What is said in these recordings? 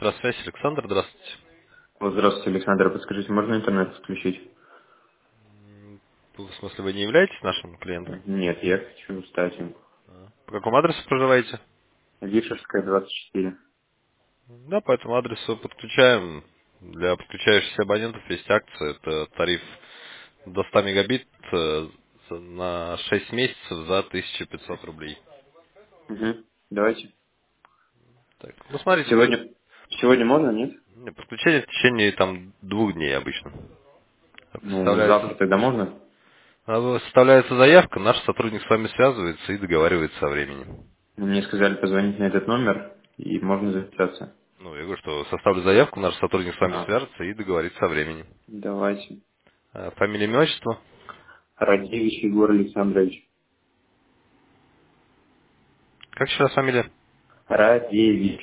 Здравствуйте, Александр, здравствуйте. Вот, здравствуйте, Александр. Подскажите, можно интернет подключить? В смысле, вы не являетесь нашим клиентом? Нет, я хочу стать им. По какому адресу проживаете? Вишерская, 24. Да, по этому адресу подключаем. Для подключающихся абонентов есть акция. Это тариф до 100 мегабит на 6 месяцев за 1500 рублей. Угу. Давайте. Так, ну, смотрите, Сегодня можно, нет? подключение в течение там 2 дней обычно. Ну, завтра тогда можно? Составляется заявка, наш сотрудник с вами связывается и договаривается со временем. Мне сказали позвонить на этот номер, и можно записаться. Ну, я говорю, что составлю заявку, наш сотрудник с вами А, свяжется и договорится со временем. давайте. Фамилия, имя, отчество? Радевич Егор Александрович. Как еще раз фамилия? Радевич.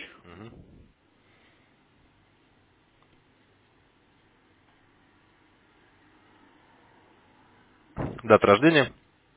Дата рождения?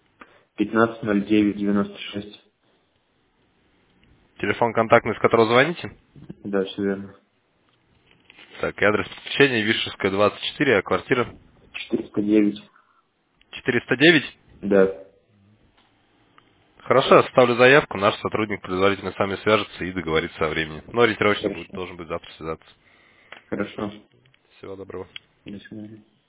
150996. Телефон контактный, с которого звоните? Да, все верно. Так, и адрес подключения Вишерская, 24, а квартира 409. 409. Да, Хорошо, оставлю заявку, наш сотрудник предварительно с вами свяжется и договорится со временем. Но ориентировочно хорошо. должен быть завтра связаться. Хорошо. Всего доброго. До свидания.